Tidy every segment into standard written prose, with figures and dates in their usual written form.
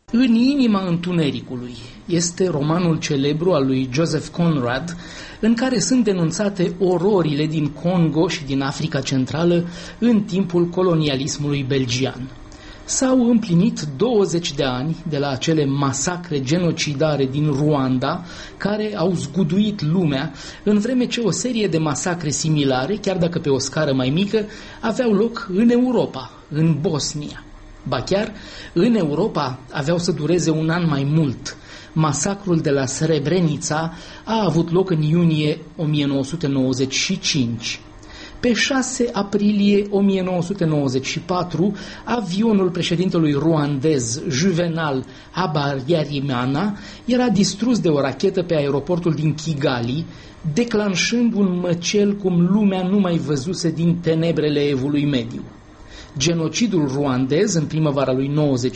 În inima întunericului este romanul celebru al lui Joseph Conrad, în care sunt denunțate ororile din Congo și din Africa Centrală în timpul colonialismului belgian. S-au împlinit 20 de ani de la acele masacre genocidare din Rwanda, care au zguduit lumea, în vreme ce o serie de masacre similare, chiar dacă pe o scară mai mică, aveau loc în Europa, în Bosnia. Ba chiar, în Europa aveau să dureze un an mai mult. Masacrul de la Srebrenica a avut loc în iunie 1995. Pe 6 aprilie 1994, avionul președintelui ruandez Juvenal Habyarimana era distrus de o rachetă pe aeroportul din Kigali, declanșând un măcel cum lumea nu mai văzuse din tenebrele evului mediu. Genocidul ruandez în primăvara lui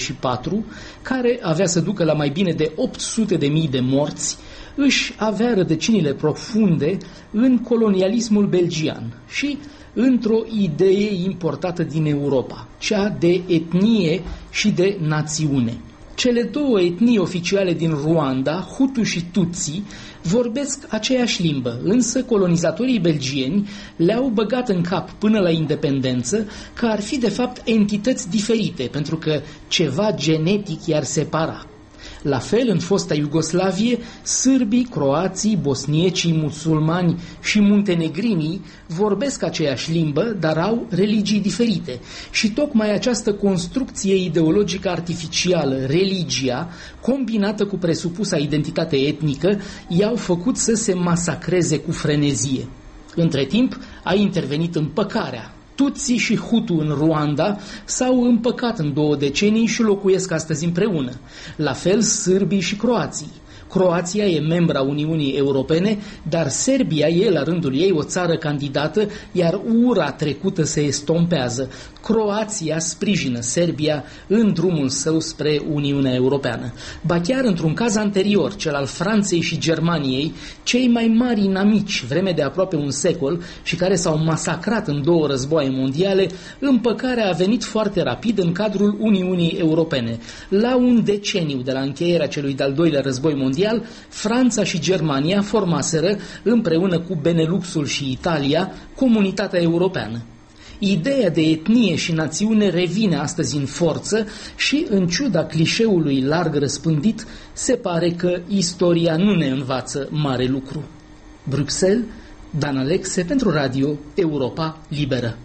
94, care avea să ducă la mai bine de 800.000 de morți, își avea rădăcinile profunde în colonialismul belgian și într-o idee importată din Europa, cea de etnie și de națiune. Cele două etnii oficiale din Rwanda, Hutu și Tutsi, vorbesc aceeași limbă, însă colonizatorii belgieni le-au băgat în cap până la independență că ar fi de fapt entități diferite, pentru că ceva genetic i-ar separa. La fel, în fosta Iugoslavie, sârbii, croații, bosniecii, musulmani și muntenegrinii vorbesc aceeași limbă, dar au religii diferite. Și tocmai această construcție ideologică artificială, religia, combinată cu presupusa identitate etnică, i-au făcut să se masacreze cu frenezie. Între timp, a intervenit împăcarea. Tutsi și Hutu în Rwanda s-au împăcat în 2 decenii și locuiesc astăzi împreună. La fel sârbii și croații. Croația e membra Uniunii Europene, dar Serbia e la rândul ei o țară candidată, iar ura trecută se estompează. Croația sprijină Serbia în drumul său spre Uniunea Europeană. Ba chiar într-un caz anterior, cel al Franței și Germaniei, cei mai mari inamici vreme de aproape un secol și care s-au masacrat în 2 războaie mondiale, împăcarea a venit foarte rapid în cadrul Uniunii Europene. La un deceniu de la încheierea celui de-al doilea război mondial, Franța și Germania formaseră, împreună cu Beneluxul și Italia, Comunitatea Europeană. Ideea de etnie și națiune revine astăzi în forță și, în ciuda clișeului larg răspândit, se pare că istoria nu ne învață mare lucru. Bruxelles, Dan Alexe pentru Radio Europa Liberă.